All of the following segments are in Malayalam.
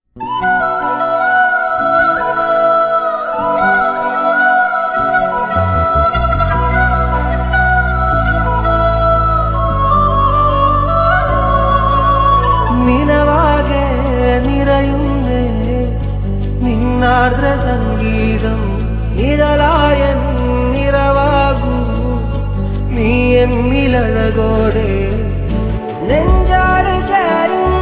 നിനവാകെ നിറയുന്നേ നിന്നാർദ്ര സംഗീതം നിഴലായ നിറവാകൂ നീ എന്നിലഴകോടെ നെഞ്ചാട് ചേരും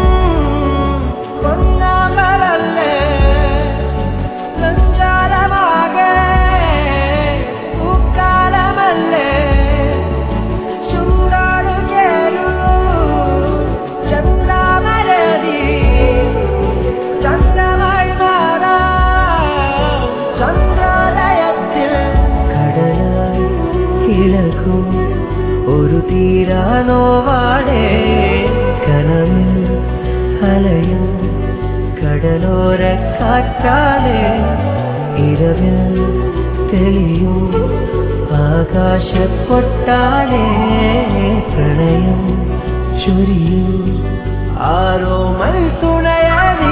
പൊന്നാമലല്ലേ സഞ്ചാരമാകെ പൂക്കാലമല്ലേ ചൂടാട് ചേരൂ ചന്ദ്രമരതി ചന്ദ്രമായി മാറാം ചന്ദ്രോദയത്തിൽ കടലായി കിഴക്കും ഒരു തീരാനോവാടേ കനവിൽ അലയും കടലോര കാറ്റാലേ ഇരവിൽ തെളിയും ആകാശപ്പൊട്ടാലേ പ്രണയം ചൊരിയും ആരോ മൽത്തുണയനീ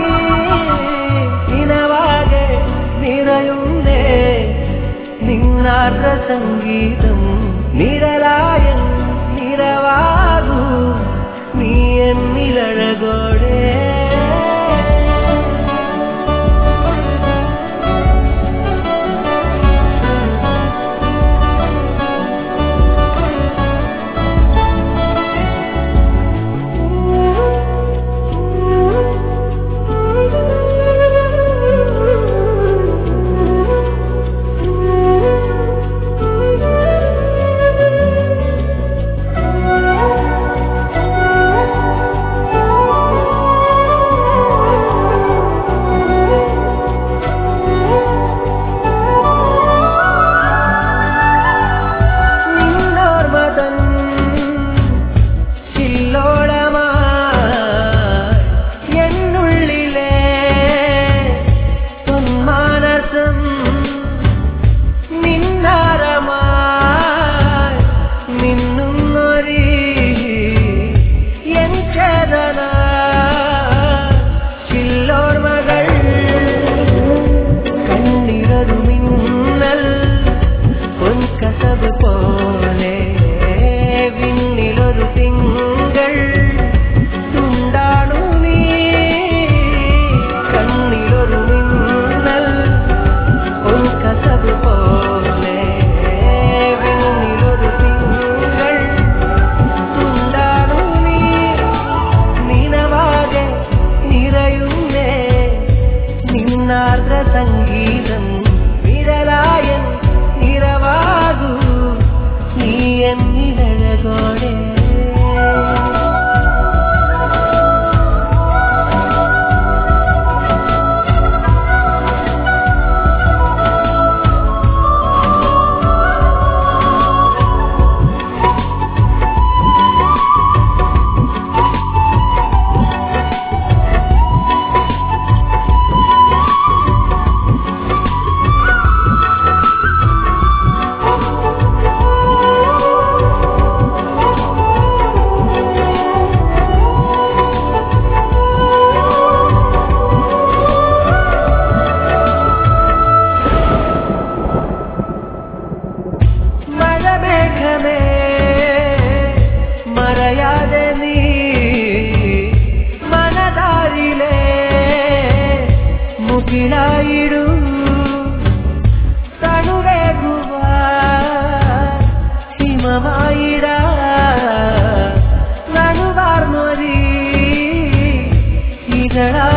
നിനവാകെ നിറയുന്നേ നിന്നാർദ്ര സംഗീതം നിഴലായ നിറവാകൂ നീ എന്നിലഴകോടെ സംഗീതം വിരലായ നിറവാകൂ നീ എന്നിലഴകോടെ മറയാതെ നീ മനതാരിലെ മുകിലായിടും തണുവേകുവാൻ ഹിമമായിടാ നനുവാർന്നൊരി ഇതളാ